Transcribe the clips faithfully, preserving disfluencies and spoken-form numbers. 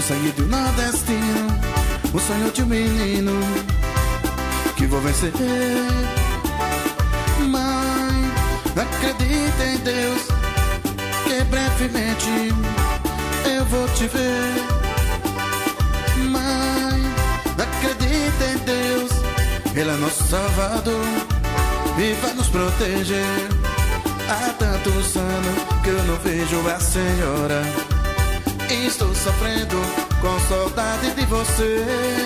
o sangue do nordestino, o sonho de um menino que vou vencer. Mãe, acredita em Deus, que brevemente eu vou te ver. Mãe, acredita em Deus, Ele é nosso Salvador e vai nos proteger. Há tantos anos que eu não vejo a senhora, estou sofrendo com saudade de você.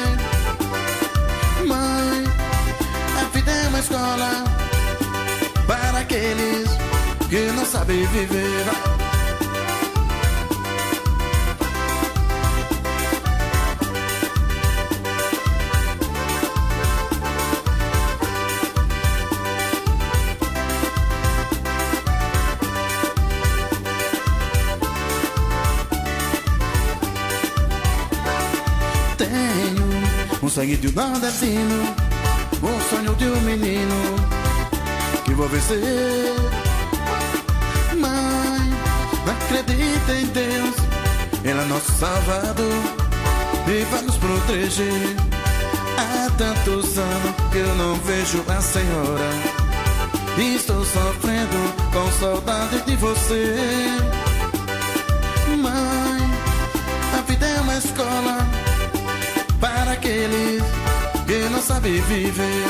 Mãe, a vida é uma escola para aqueles que não sabem viver. Tenho um sangue de um nordestino, um sonho de um menino que vou vencer. Mãe, acredita em Deus, Ele é nosso Salvador e vai nos proteger. Há tantos anos que eu não vejo a senhora, estou sofrendo com saudade de você. Mãe, a vida é uma escola para aqueles que não sabem viver.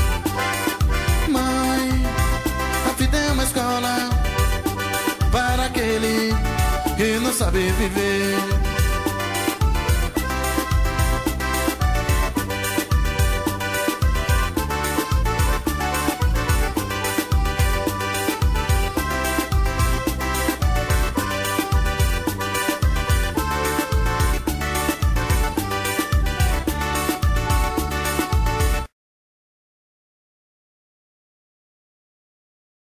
Mãe, a vida é uma escola para aqueles que não sabem viver.